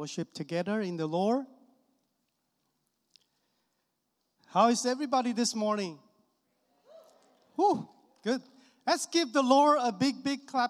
worship together in the Lord. How is everybody this morning? Whew, good. Let's give the Lord a big, big clap.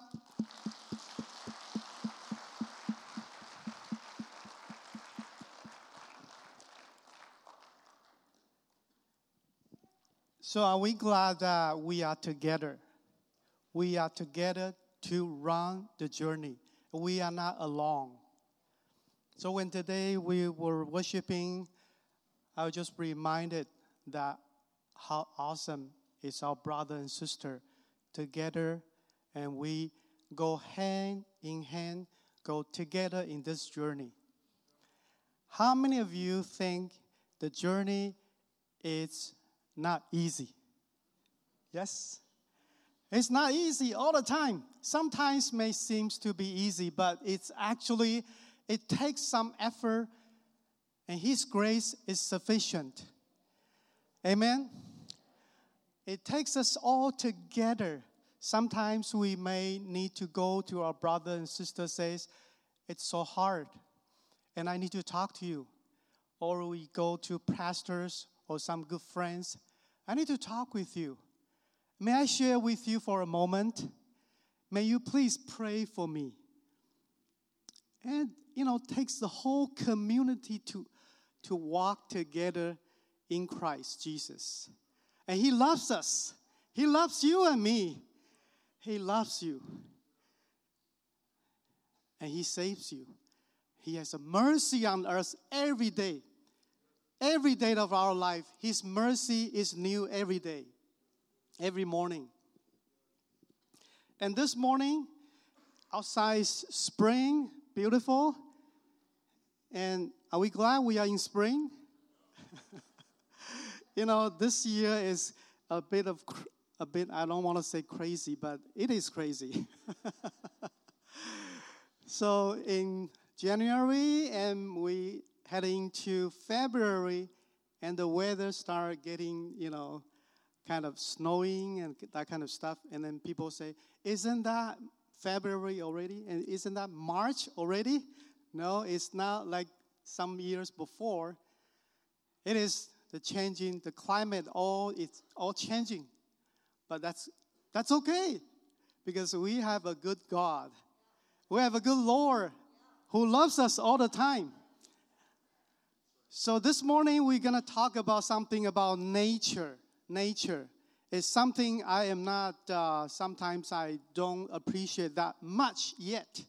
So are we glad that we are together? We are together to run the journey. We are not alone. So when today we were worshiping, I was just reminded that how awesome is our brother and sister together, and we go hand in hand, go together in this journey. How many of you think the journey is not easy? Yes? It's not easy all the time. Sometimes may seem to be easy, but it's actually, it takes some effort, and His grace is sufficient. Amen? It takes us all together. Sometimes we may need to go to our brother and sister says, it's so hard, and I need to talk to you. Or we go to pastors or some good friends. I need to talk with you. May I share with you for a moment? May you please pray for me. And, it takes the whole community to walk together in Christ Jesus. And He loves us. He loves you and me. He loves you. And He saves you. He has a mercy on us every day. Every day of our life, His mercy is new every day. Every morning. And this morning, outside is spring, beautiful. And are we glad we are in spring? This year is a bit, I don't want to say crazy, but it is crazy. So in January, and we head into February, and the weather started getting, kind of snowing and that kind of stuff. And then people say, isn't that February already? And isn't that March already? No, it's not like some years before. It is the climate, it's all changing. But that's okay, because we have a good God. We have a good Lord who loves us all the time. So this morning we're going to talk about something about nature. Nature is something I am not, sometimes I don't appreciate that much yet.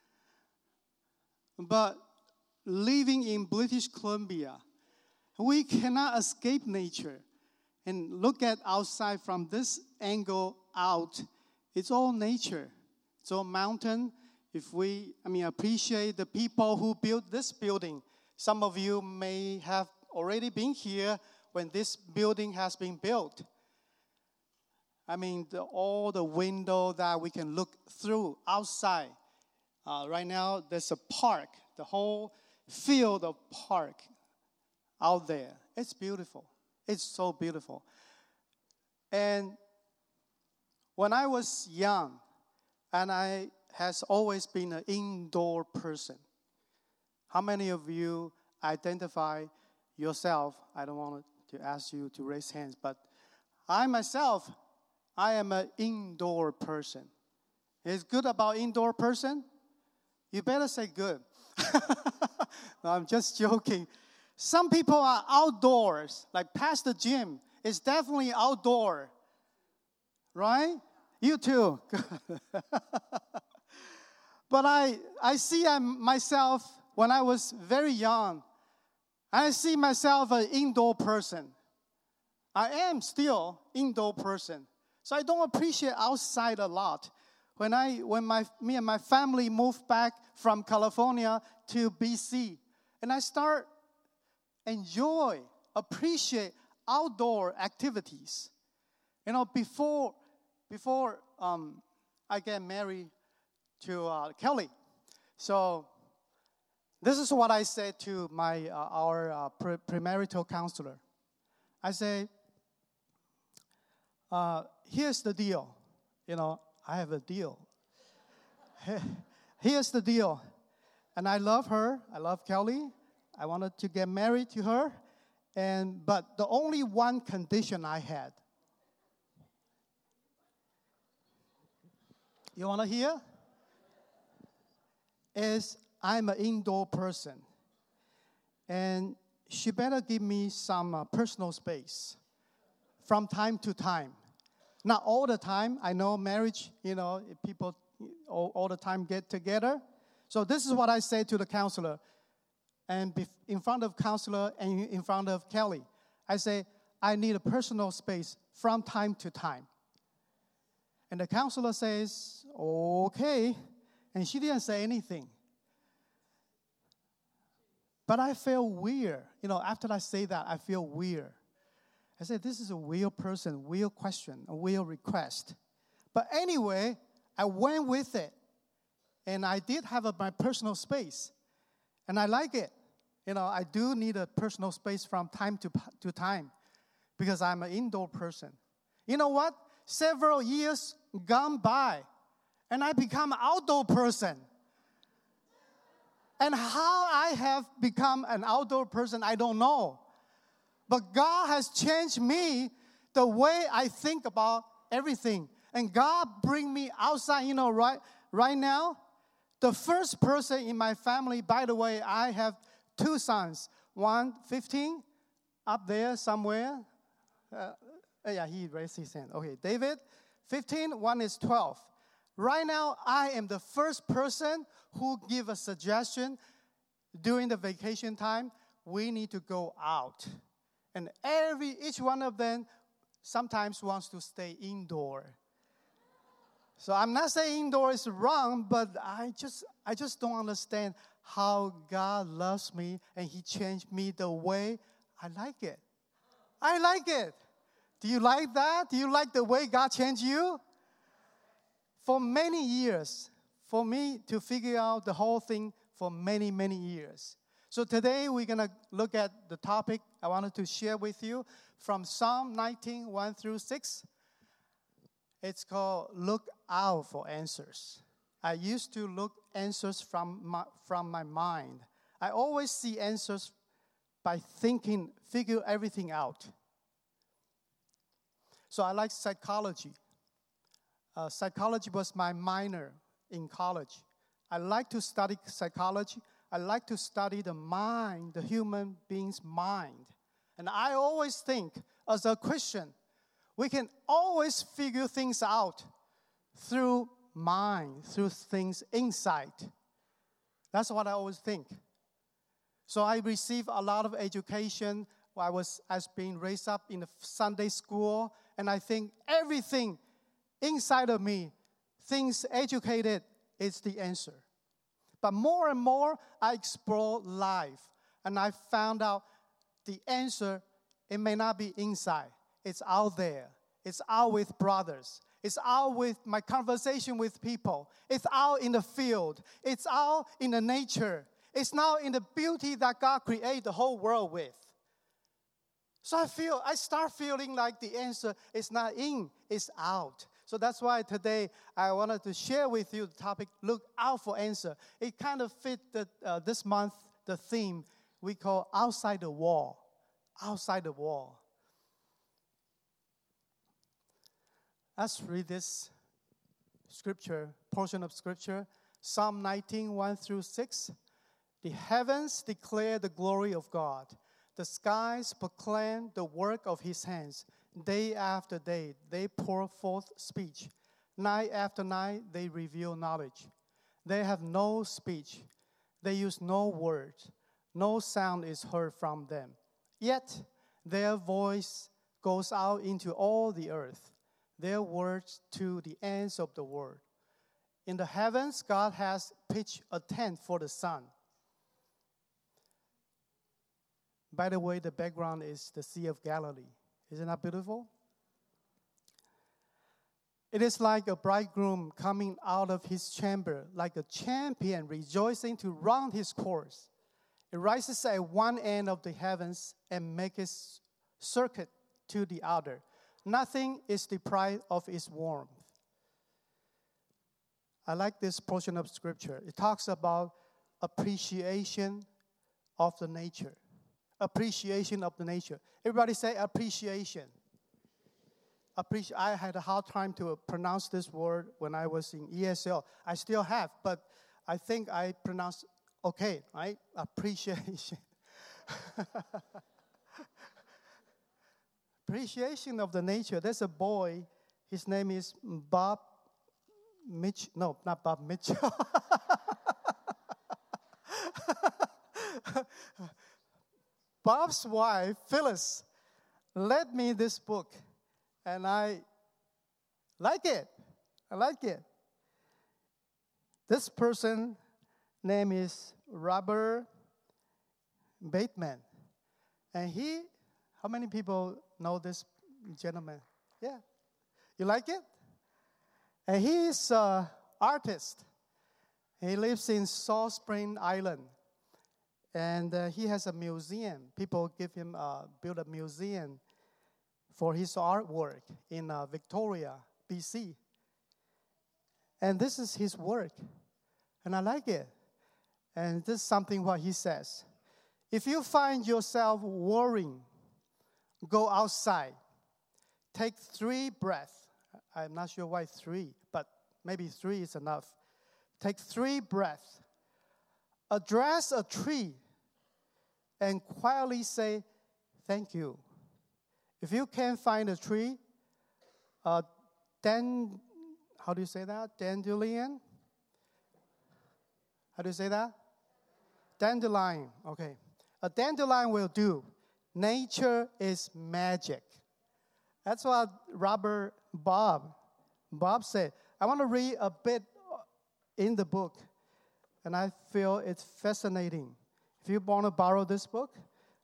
But living in British Columbia, we cannot escape nature. And look at outside from this angle out, it's all nature. It's all mountain. If we, appreciate the people who built this building. Some of you may have already been here when this building has been built. All the window that we can look through outside. Right now, there's a park, the whole field of park out there. It's beautiful. It's so beautiful. And when I was young, and I has always been an indoor person. How many of you identify yourself? I don't want to ask you to raise hands, but I myself, I am an indoor person. Is good about indoor person? You better say good. No, I'm just joking. Some people are outdoors, like Pastor Jim is definitely outdoor. Right? You too. But I see myself, when I was very young, I see myself an indoor person. I am still indoor person. So I don't appreciate outside a lot. When me and my family moved back from California to BC, and I start appreciate outdoor activities. Before I get married to Kelly, so this is what I said to our premarital counselor. I say, here's the deal. I have a deal. Here's the deal. And I love her. I love Kelly. I wanted to get married to her. But the only one condition I had. You want to hear? Is I'm an indoor person. And she better give me some personal space from time to time. Not all the time. I know marriage, people all the time get together. So this is what I say to the counselor. And in front of counselor and in front of Kelly. I say, I need a personal space from time to time. And the counselor says, okay. And she didn't say anything. But I feel weird. After I say that, I feel weird. I said, this is a weird person, weird question, a weird request. But anyway, I went with it. And I did have my personal space. And I like it. I do need a personal space from time to time because I'm an indoor person. You know what? Several years gone by, and I become an outdoor person. And how I have become an outdoor person, I don't know. But God has changed me, the way I think about everything. And God bring me outside, right now. The first person in my family, by the way, I have 2 sons. One, 15, up there somewhere. He raised his hand. Okay, David, 15, one is 12. Right now, I am the first person who give a suggestion during the vacation time. We need to go out. And each one of them sometimes wants to stay indoor. So I'm not saying indoor is wrong, but I just don't understand how God loves me and He changed me the way I like it. I like it. Do you like that? Do you like the way God changed you? For many years, for me to figure out the whole thing for many, many years. So today we're going to look at the topic I wanted to share with you from Psalm 19, 1 through 6. It's called Look Out for Answers. I used to look answers from my mind. I always see answers by thinking, figure everything out. So I like psychology. Psychology was my minor in college. I like to study psychology. I like to study the mind, the human being's mind. And I always think, as a Christian, we can always figure things out through mind, through things inside. That's what I always think. So I received a lot of education. I was being raised up in the Sunday school, and I think everything inside of me, things educated, is the answer. But more and more, I explore life, and I found out the answer, it may not be inside. It's out there. It's out with brothers. It's out with my conversation with people. It's out in the field. It's out in the nature. It's now in the beauty that God created the whole world with. So I start feeling like the answer is not in, it's out. So that's why today I wanted to share with you the topic, Look Out for Answer. It kind of fit this month, the theme we call Outside the Wall. Outside the Wall. Let's read this portion of scripture. Psalm 19, 1 through 6. The heavens declare the glory of God. The skies proclaim the work of His hands. Day after day, they pour forth speech. Night after night, they reveal knowledge. They have no speech. They use no words. No sound is heard from them. Yet, their voice goes out into all the earth, their words to the ends of the world. In the heavens, God has pitched a tent for the sun. By the way, the background is the Sea of Galilee. Isn't that beautiful? It is like a bridegroom coming out of his chamber, like a champion rejoicing to run his course. It rises at one end of the heavens and makes its circuit to the other. Nothing is deprived of its warmth. I like this portion of scripture. It talks about appreciation of the nature. Appreciation of the nature. Everybody say appreciation. I had a hard time to pronounce this word when I was in ESL. I still have, but I think I pronounced okay, right? Appreciation. Appreciation of the nature. There's a boy, his name is Bob Mitchell. No, not Bob Mitchell. Bob's wife, Phyllis, lent me this book, and I like it. I like it. This person name is Robert Bateman. And how many people know this gentleman? Yeah. You like it? And he is an artist. He lives in Salt Spring Island. And he has a museum. People build a museum for his artwork in Victoria, BC. And this is his work. And I like it. And this is something what he says. If you find yourself worrying, go outside. Take 3 breaths. I'm not sure why 3, but maybe 3 is enough. Take 3 breaths. Address a tree and quietly say, thank you. If you can't find a tree, how do you say that? Dandelion? How do you say that? Dandelion, okay. A dandelion will do. Nature is magic. That's what Bob said. I want to read a bit in the book, and I feel it's fascinating. If you want to borrow this book,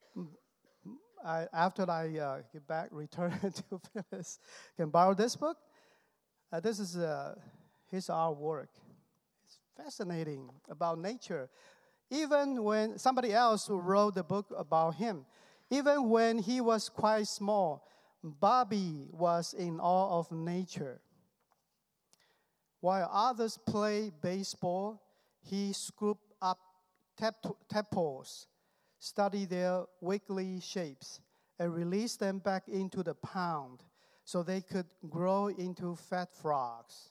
after I get back, return to Phyllis, can borrow this book. This is his artwork. It's fascinating about nature. Even when somebody else who wrote the book about him, even when he was quite small, Bobby was in awe of nature. While others play baseball, he scooped up tadpoles, studied their wiggly shapes, and released them back into the pond so they could grow into fat frogs.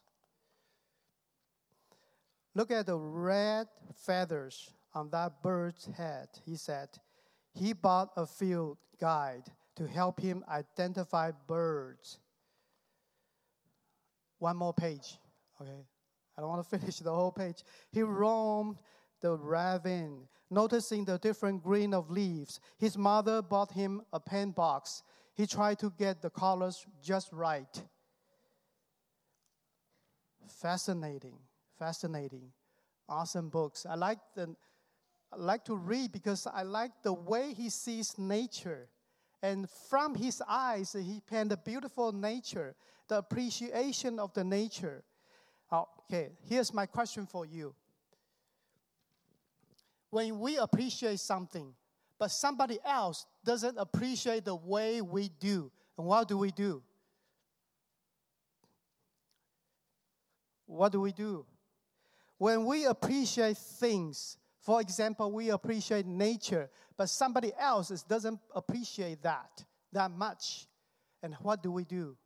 Look at the red feathers on that bird's head, he said. He bought a field guide to help him identify birds. One more page, okay? I don't want to finish the whole page. He roamed the ravine, noticing the different green of leaves. His mother bought him a pen box. He tried to get the colors just right. Fascinating. Awesome books. I like to read because I like the way he sees nature. And from his eyes, he painted a beautiful nature, the appreciation of the nature. Okay, here's my question for you. When we appreciate something, but somebody else doesn't appreciate the way we do, and what do we do? What do we do? When we appreciate things, for example, we appreciate nature, but somebody else doesn't appreciate that much. And what do we do?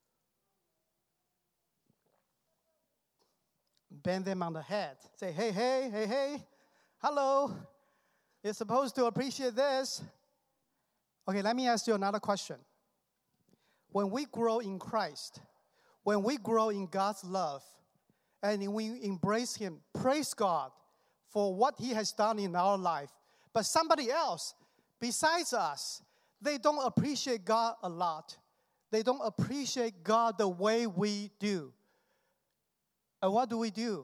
Bend them on the head. Say, hey, hello. You're supposed to appreciate this. Okay, let me ask you another question. When we grow in Christ, when we grow in God's love, and we embrace Him, praise God for what He has done in our life. But somebody else, besides us, they don't appreciate God a lot. They don't appreciate God the way we do. And what do we do?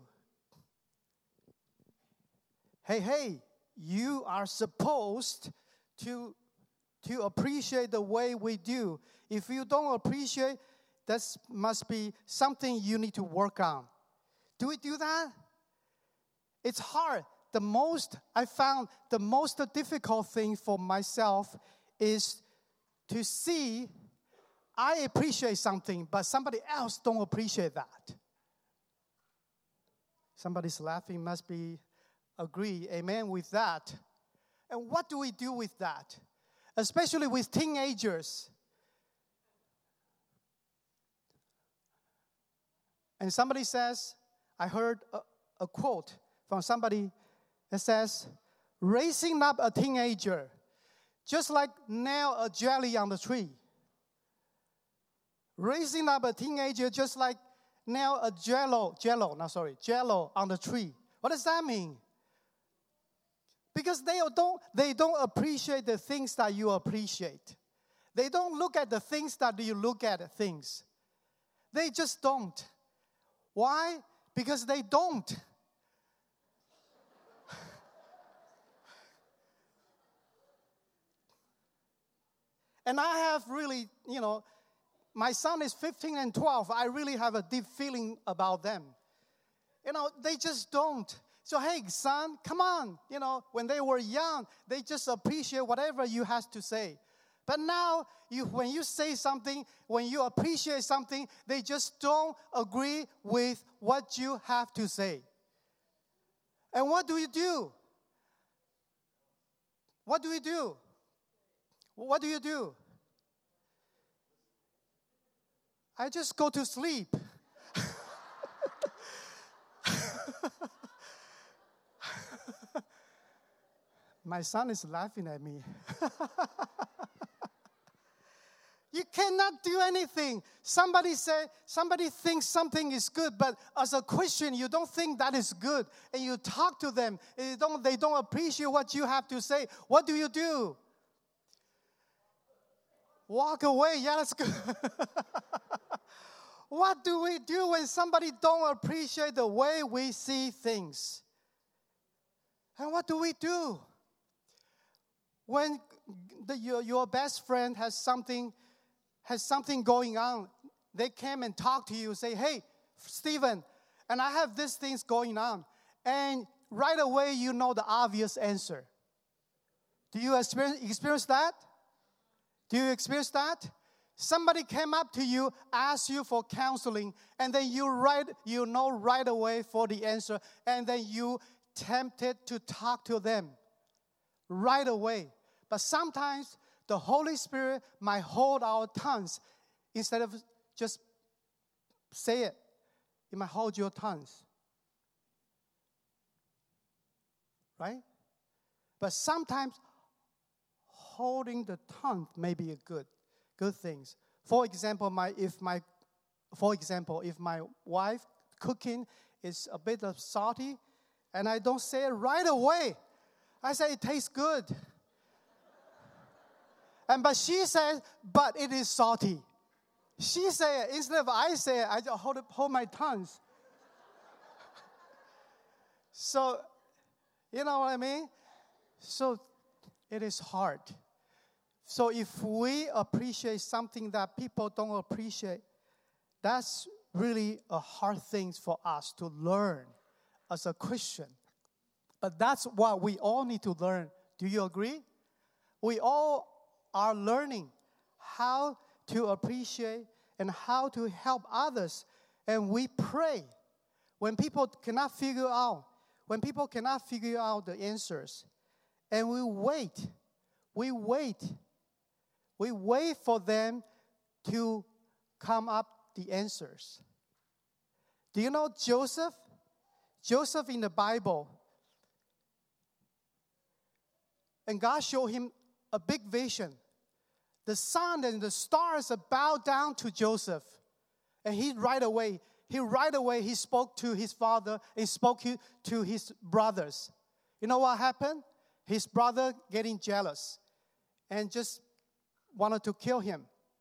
Hey, you are supposed to appreciate the way we do. If you don't appreciate, that must be something you need to work on. Do we do that? It's hard. I found the most difficult thing for myself is to see I appreciate something, but somebody else don't appreciate that. Somebody's laughing, must be agree, amen, with that. And what do we do with that? Especially with teenagers. And somebody says, I heard a quote from somebody that says, raising up a teenager, just like nail a jelly on the tree. Raising up a teenager just like nail a jello on the tree. What does that mean? Because they don't appreciate the things that you appreciate. They don't look at the things that you look at things. They just don't. Why? Because they don't. And I have really, my son is 15 and 12. I really have a deep feeling about them. They just don't. So, hey, son, come on. When they were young, they just appreciate whatever you have to say. But now, when you say something, when you appreciate something, they just don't agree with what you have to say. And what do you do? What do you do? What do you do? I just go to sleep. My son is laughing at me. You cannot do anything. Somebody thinks something is good, but as a Christian, you don't think that is good. And you talk to them. They don't appreciate what you have to say. What do? Walk away. Yeah, that's good. What do we do when somebody don't appreciate the way we see things? And what do we do? When your best friend has something going on, they came and talk to you, say, hey, Stephen, and I have these things going on. And right away, you know the obvious answer. Do you experience that? Do you experience that? Somebody came up to you, asked you for counseling, and then you know right away for the answer, and then you tempted to talk to them right away. But sometimes the Holy Spirit might hold our tongues instead of just say it. It might hold your tongues. Right? But sometimes holding the tongue may be a good things. For example, if my wife cooking is a bit of salty, and I don't say it right away, I say it tastes good. But she says, but it is salty. She said, instead of I say it, I just hold my tongue. So, you know what I mean? So, it is hard. So if we appreciate something that people don't appreciate, that's really a hard thing for us to learn as a Christian. But that's what we all need to learn. Do you agree? We all are learning how to appreciate and how to help others. And we pray when people cannot figure out the answers. And we wait for them to come up the answers. Do you know Joseph? Joseph in the Bible. And God showed him a big vision. The sun and the stars bowed down to Joseph. And he right away spoke to his father and spoke to his brothers. You know what happened? His brother getting jealous and just wanted to kill him.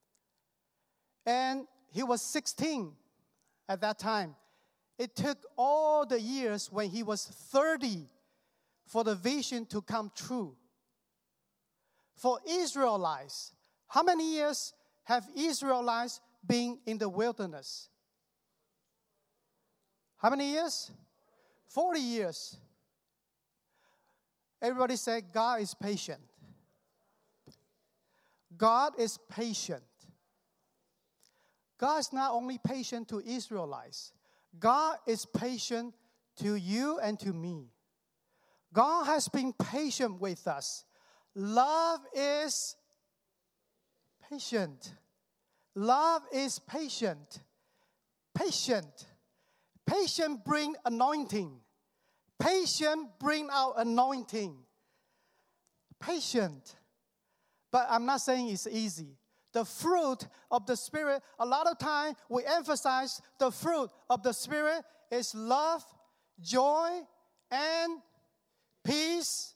And he was 16 at that time. It took all the years when he was 30 for the vision to come true. For Israelites, how many years have Israelites been in the wilderness? How many years? 40 years. Everybody say, God is patient. God is patient. God is not only patient to Israelites. God is patient to you and to me. God has been patient with us. Love is patient. Love is patient. Patient. Patient bring anointing. Patient bring out anointing. Patient. But I'm not saying it's easy. The fruit of the Spirit, a lot of time we emphasize the fruit of the Spirit is love, joy, and peace.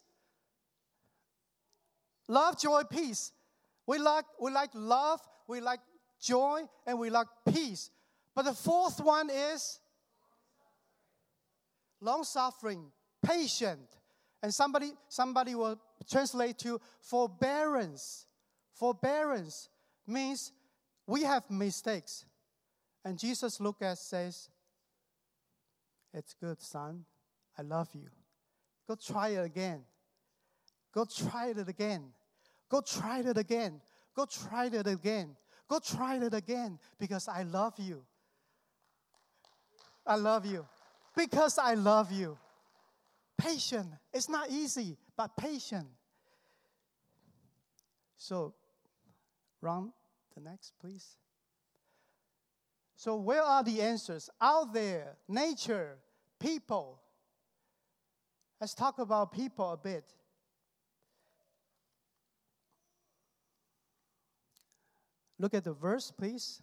Love, joy, peace. We like love, we like joy, and we like peace. But the fourth one is long-suffering, patient. And somebody will translate to forbearance. Forbearance means we have mistakes. And Jesus look at says, it's good, son. I love you. Go try it again. Go try it again. Go try it again. Go try it again. Go try it again because I love you. I love you. Because I love you. Patient. It's not easy, but patient. So, run the next, please. So where are the answers? Out there, nature, people. Let's talk about people a bit. Look at the verse, please.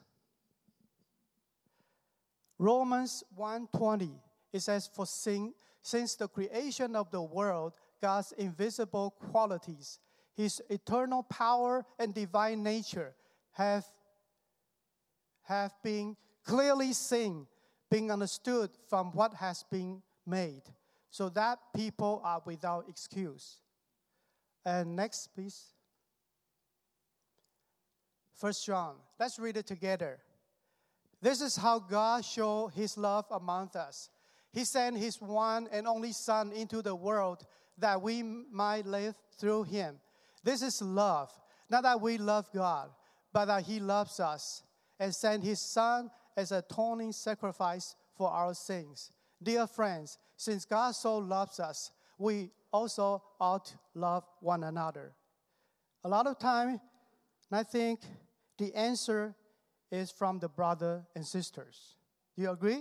Romans 1:20. It says, for since the creation of the world, God's invisible qualities, His eternal power and divine nature have been clearly seen, being understood from what has been made, so that people are without excuse. And next, please. 1 John. Let's read it together. This is how God showed His love among us. He sent His one and only Son into the world that we might live through Him. This is love. Not that we love God, but that He loves us and sent His Son as an atoning sacrifice for our sins. Dear friends, since God so loves us, we also ought to love one another. A lot of time, I think the answer is from the brother and sisters. Do you agree?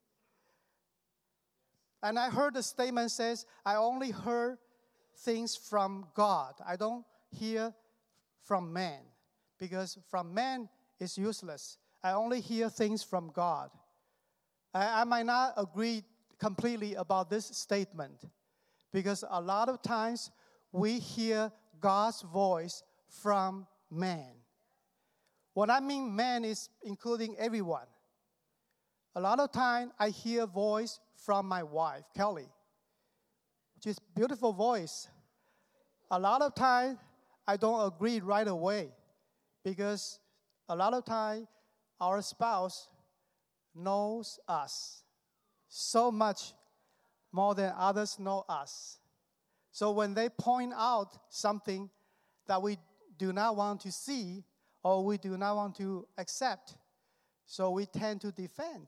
And I heard the statement says, I only heard things from God. I don't hear from man, because from man is useless. I only hear things from God. I might not agree completely about this statement, because a lot of times we hear God's voice from man. What I mean man is including everyone. A lot of time I hear voice from my wife, Kelly. She's beautiful voice. A lot of time I don't agree right away, because a lot of time our spouse knows us so much more than others know us. So when they point out something that we do not want to see or we do not want to accept, so we tend to defend.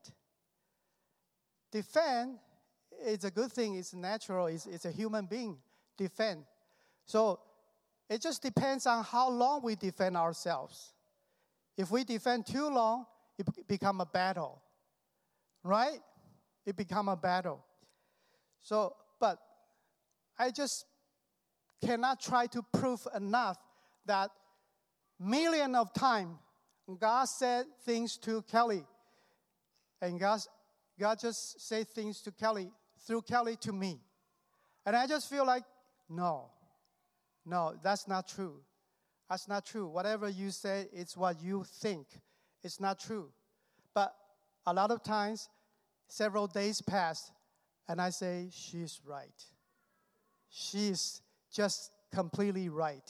Defend is a good thing. It's natural. It's a human being. Defend. So it just depends on how long we defend ourselves. If we defend too long, it becomes a battle. Right? It becomes a battle. So, but I just cannot try to prove enough that millions of times God said things to Kelly, and God just said things to Kelly, through Kelly to me. And I just feel like, no, that's not true. That's not true. Whatever you say, it's what you think. It's not true. But a lot of times, several days pass, and I say, she's right. She's just completely right.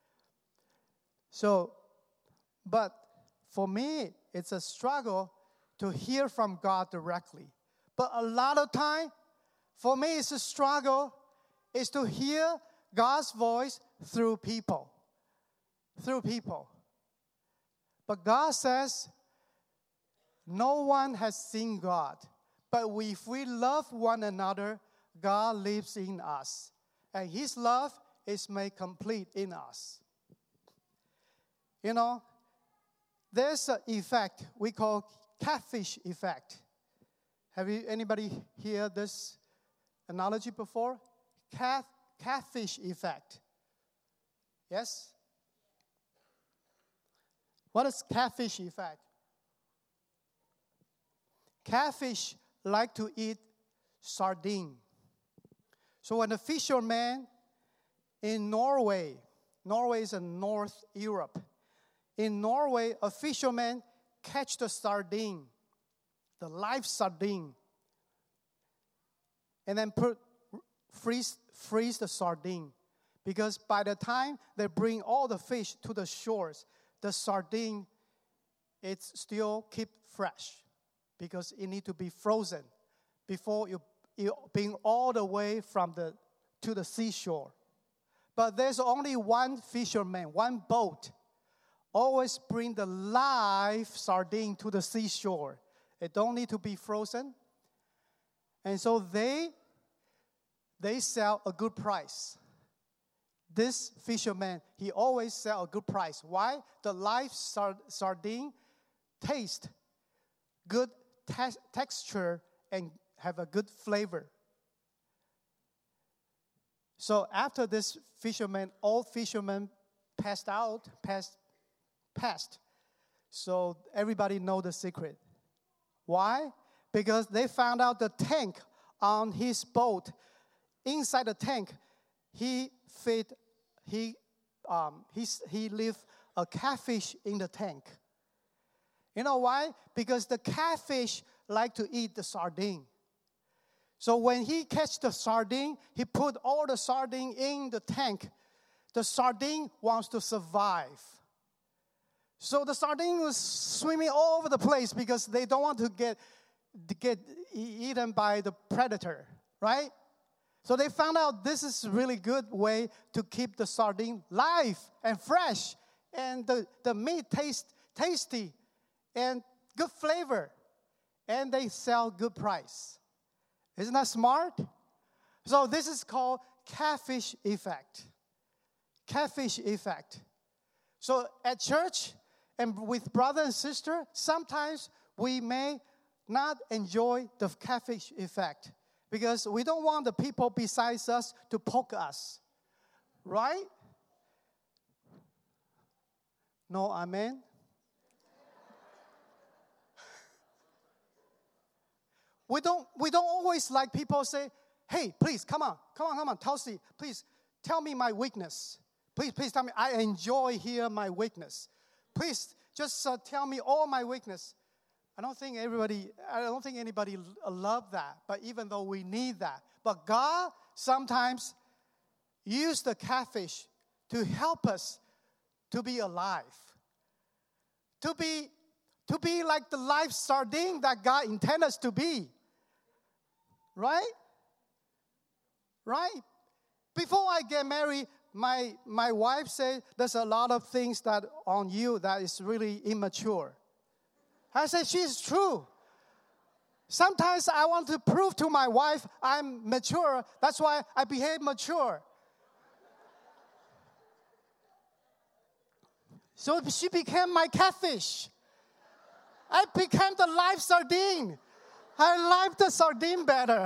So, but for me, it's a struggle to hear from God directly. But a lot of time, for me, it's a struggle is to hear God's voice through people. Through people. But God says, no one has seen God. But if we love one another, God lives in us, and His love is made complete in us. You know, there's an effect we call catfish effect. Have anybody heard this analogy before? Catfish effect. Yes? What is catfish effect? Catfish like to eat sardine. So when a fisherman in Norway is in North Europe. In Norway, a fisherman catch the sardine, the live sardine, and then freeze the sardine. Because by the time they bring all the fish to the shores, the sardine, it's still keep fresh because it need to be frozen before you bring all the way to the seashore. But there's only one fisherman, one boat, always bring the live sardine to the seashore. It don't need to be frozen. And so they sell a good price. This fisherman, he always sell a good price. Why? The live sardine taste, good texture, and have a good flavor. So after this fisherman, all fishermen passed. So everybody know the secret. Why? Because they found out the tank on his boat. Inside the tank, he lived a catfish in the tank. You know why? Because the catfish like to eat the sardine. So when he catch the sardine, he put all the sardine in the tank. The sardine wants to survive. So the sardine was swimming all over the place because they don't want to get eaten by the predator, right? So they found out this is a really good way to keep the sardine live and fresh, and the meat tastes tasty and good flavor, and they sell good price. Isn't that smart? So this is called catfish effect. Catfish effect. So at church and with brother and sister, sometimes we may not enjoy the catfish effect because we don't want the people besides us to poke us. Right? No, amen? We don't always like people say, hey, please, come on, Tulsi, please tell me my weakness. Please tell me, I enjoy hear my weakness. Please just tell me all my weakness. I don't think anybody love that, but even though we need that. But God sometimes use the catfish to help us to be alive. To be like the live sardine that God intended us to be. Right? Right? Before I get married, my wife said there's a lot of things that on you that is really immature. I said, she's true. Sometimes I want to prove to my wife I'm mature. That's why I behave mature. So she became my catfish. I became the live sardine. I like the sardine better.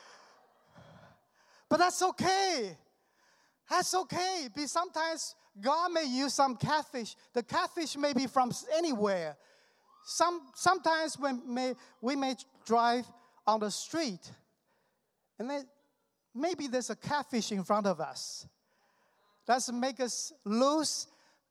But that's okay. That's okay. Because sometimes God may use some catfish. The catfish may be from anywhere. Sometimes we may drive on the street, and then maybe there's a catfish in front of us. That's make us lose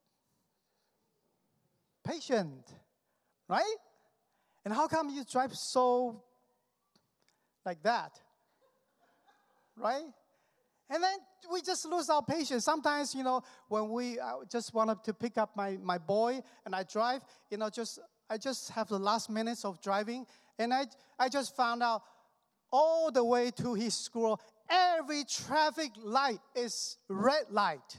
patience, right? And how come you drive so like that, right? And then we just lose our patience. Sometimes, when I just wanted to pick up my boy and I drive, I just have the last minutes of driving, and I just found out all the way to his school, every traffic light is red light.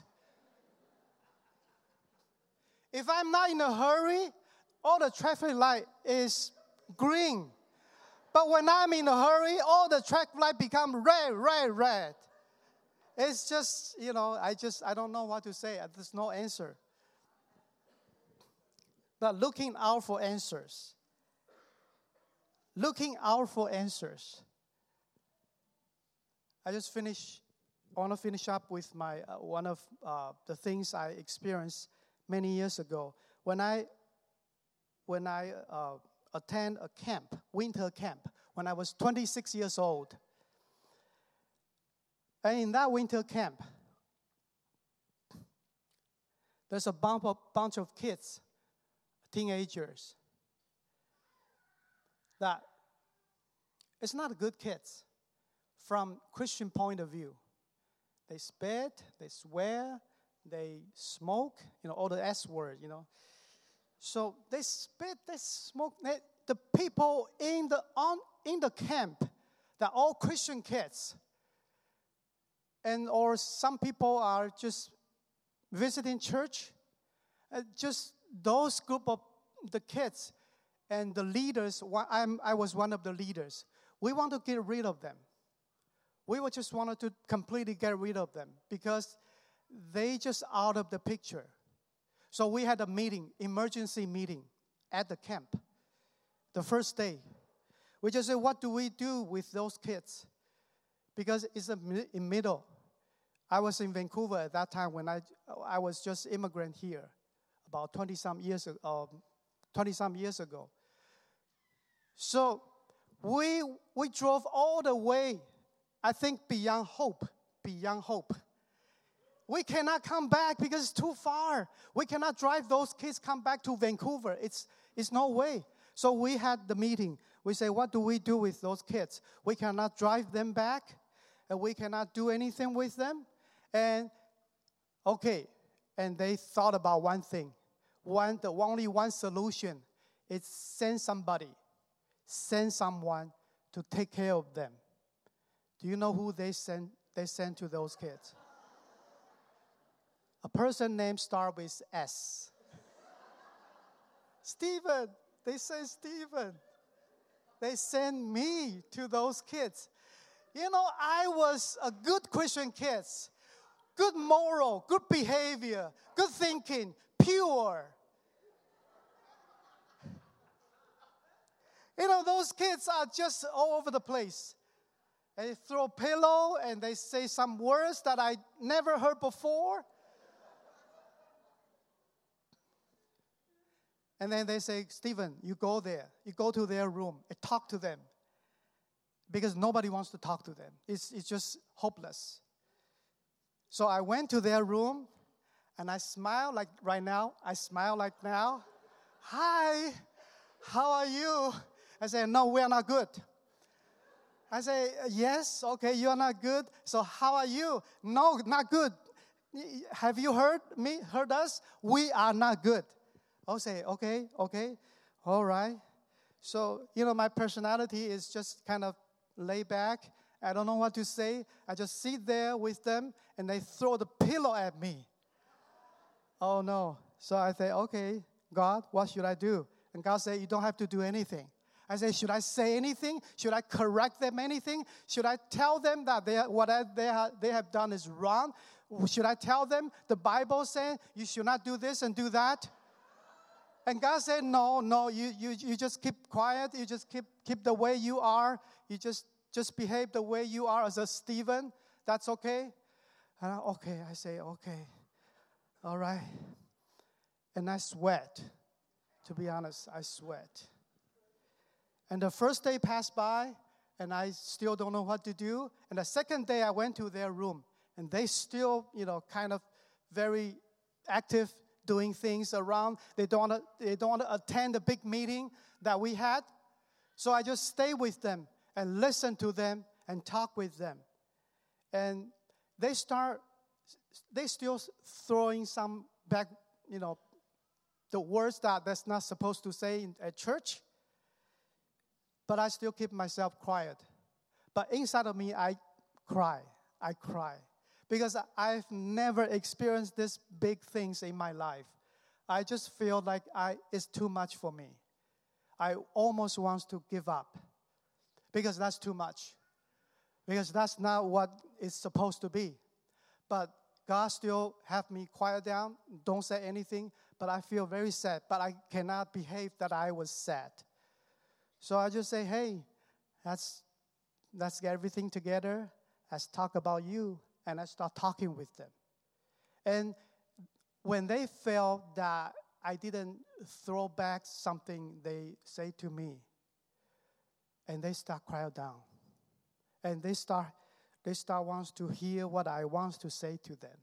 If I'm not in a hurry, all the traffic light is green. But when I'm in a hurry, all the traffic light become red, red, red. It's just, I don't know what to say. There's no answer. But looking out for answers. Looking out for answers. I want to finish up with my one of the things I experienced many years ago. When I attend a camp, winter camp, when I was 26 years old. And in that winter camp, there's a bunch of kids, teenagers, that it's not good kids from Christian point of view. They spit, they swear, they smoke, all the S word, So they spit, they smoke. The people in the camp, they're all Christian kids. Or some people are just visiting church. Just those group of the kids and the leaders, I was one of the leaders. We want to get rid of them. We just wanted to completely get rid of them because they just out of the picture. So we had a meeting, emergency meeting at the camp. The first day, we just said, what do we do with those kids? Because it's in middle. I was in Vancouver at that time when I was just immigrant here, about 20-some years ago. So we drove all the way, I think beyond hope. We cannot come back because it's too far. We cannot drive those kids come back to Vancouver. It's no way. So we had the meeting. We say, what do we do with those kids? We cannot drive them back, and we cannot do anything with them. And they thought about one thing. Only one solution is send someone to take care of them. Do you know who they sent to those kids? A person named start with S. Stephen. They say Stephen. They sent me to those kids. I was a good Christian kid. Good moral, good behavior, good thinking, pure. Those kids are just all over the place. They throw pillow and they say some words that I never heard before. And then they say, Stephen, you go there. You go to their room and talk to them. Because nobody wants to talk to them. It's just hopeless. So I went to their room and I smiled like right now. Hi, how are you? I say, no, we are not good. I say, yes, okay, you are not good. So how are you? No, not good. Have you heard us? We are not good. I'll say, okay, all right. So, my personality is just kind of laid back. I don't know what to say. I just sit there with them, and they throw the pillow at me. Oh, no. So I say, okay, God, what should I do? And God said, you don't have to do anything. I say, should I say anything? Should I correct them anything? Should I tell them that what they have done is wrong? Should I tell them the Bible says you should not do this and do that? And God said, no, you just keep quiet. You just keep the way you are. You just behave the way you are as a Stephen. That's okay? And I say, okay. All right. And I sweat. To be honest, I sweat. And the first day passed by, and I still don't know what to do. And the second day, I went to their room, and they still, kind of very active, doing things around. They don't want to attend the big meeting that we had. So I just stay with them and listen to them and talk with them. And they still throwing some back, the words that's not supposed to say at church. But I still keep myself quiet. But inside of me, I cry. Because I've never experienced these big things in my life. I just feel like it's too much for me. I almost want to give up. because that's too much. Because that's not what it's supposed to be. But God still have me quiet down, don't say anything, but I feel very sad, but I cannot behave that I was sad. So I just say, hey, let's get everything together. Let's talk about you, and I start talking with them. And when they felt that I didn't throw back something they say to me, and they start quiet down. And they start wants to hear what I want to say to them.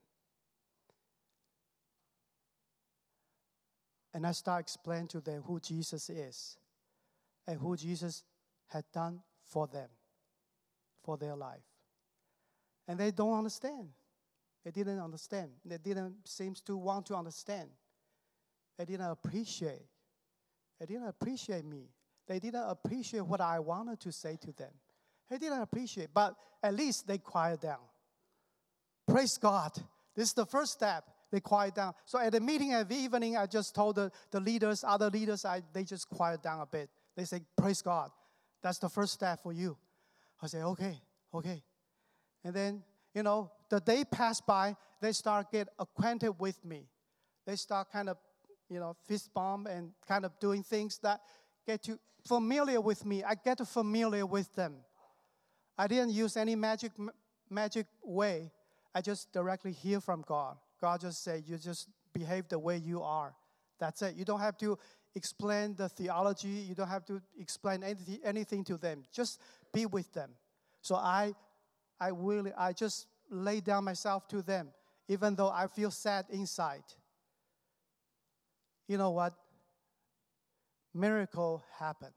And I start explaining to them who Jesus is and who Jesus had done for them, for their life. And they don't understand. They didn't understand. They didn't seem to want to understand. They didn't appreciate. They didn't appreciate me. They didn't appreciate what I wanted to say to them. They didn't appreciate, but at least they quiet down. Praise God. This is the first step. They quiet down. So at the meeting at the evening, I just told the leaders, other leaders, they just quiet down a bit. They say, praise God. That's the first step for you. I say, okay. And then, the day passed by, they start get acquainted with me. They start kind of, fist bump and kind of doing things that get you familiar with me. I get familiar with them. I didn't use any magic way. I just directly hear from God. God just said, you just behave the way you are. That's it. You don't have to explain the theology. You don't have to explain anything to them. Just be with them. So I just lay down myself to them, even though I feel sad inside. You know what? Miracle happened.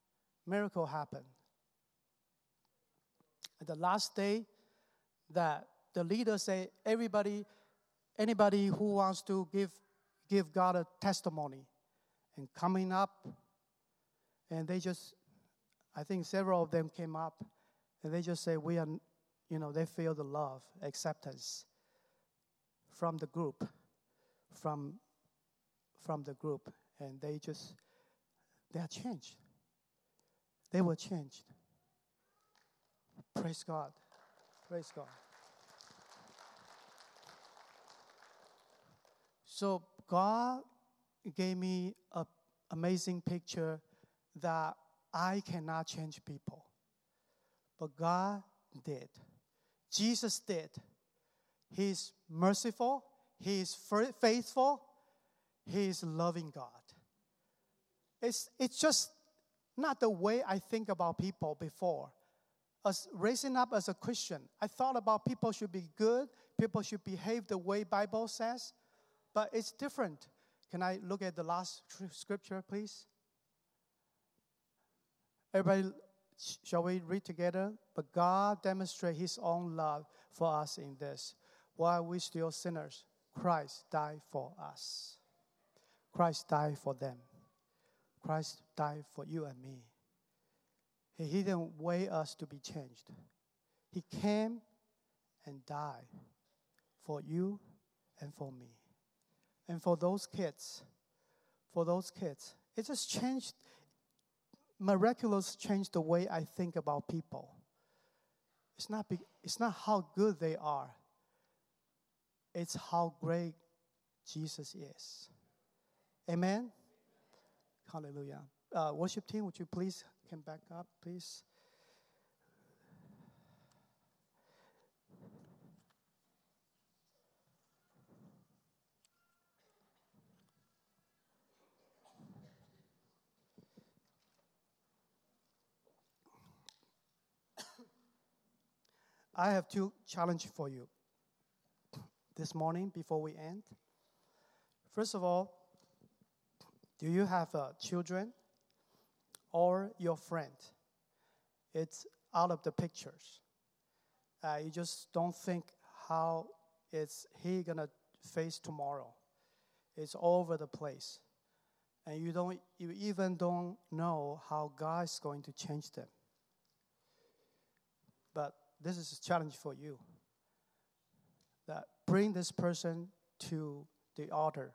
At the last day, that the leader say, anybody who wants to give God a testimony, and coming up, and I think several of them came up, and they just say, we are, they feel the love, acceptance from the group, from the group, and they are changed. They were changed. Praise God. Praise God. So God gave me an amazing picture that I cannot change people. But God did. Jesus did. He's merciful. He is faithful. He is loving God. It's just not the way I think about people before. As raising up as a Christian, I thought about people should be good. People should behave the way Bible says. But it's different. Can I look at the last scripture, please? Everybody, shall we read together? But God demonstrated His own love for us in this. While we still sinners, Christ died for us. Christ died for them. Christ died for you and me. He didn't wait us to be changed. He came and died for you and for me. And for those kids, it just changed, miraculous changed the way I think about people. It's not how good they are. It's how great Jesus is. Amen? Hallelujah. Worship team, would you please come back up, please? I have two challenges for you this morning before we end. First of all, do you have children or your friend? It's out of the pictures. You just don't think how is he going to face tomorrow. It's all over the place. And you even don't know how God is going to change them. But this is a challenge for you. That bring this person to the altar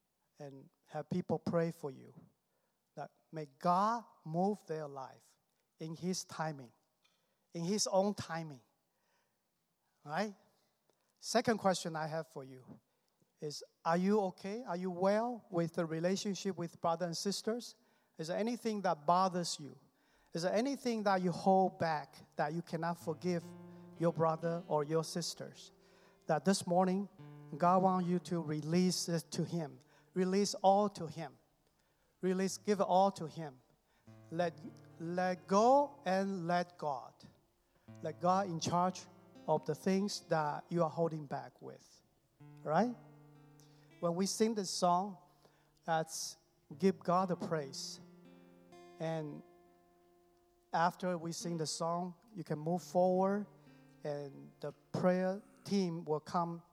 and have people pray for you. That may God move their life in His timing, in His own timing. Right? Second question I have for you is, are you okay? Are you well with the relationship with brothers and sisters? Is there anything that bothers you? Is there anything that you hold back that you cannot forgive your brother or your sisters? That this morning, God wants you to release it to Him. Release all to Him. Give it all to Him. Let go and let God. Let God in charge of the things that you are holding back with. Right? When we sing this song, let's give God the praise. And after we sing the song, you can move forward and the prayer team will come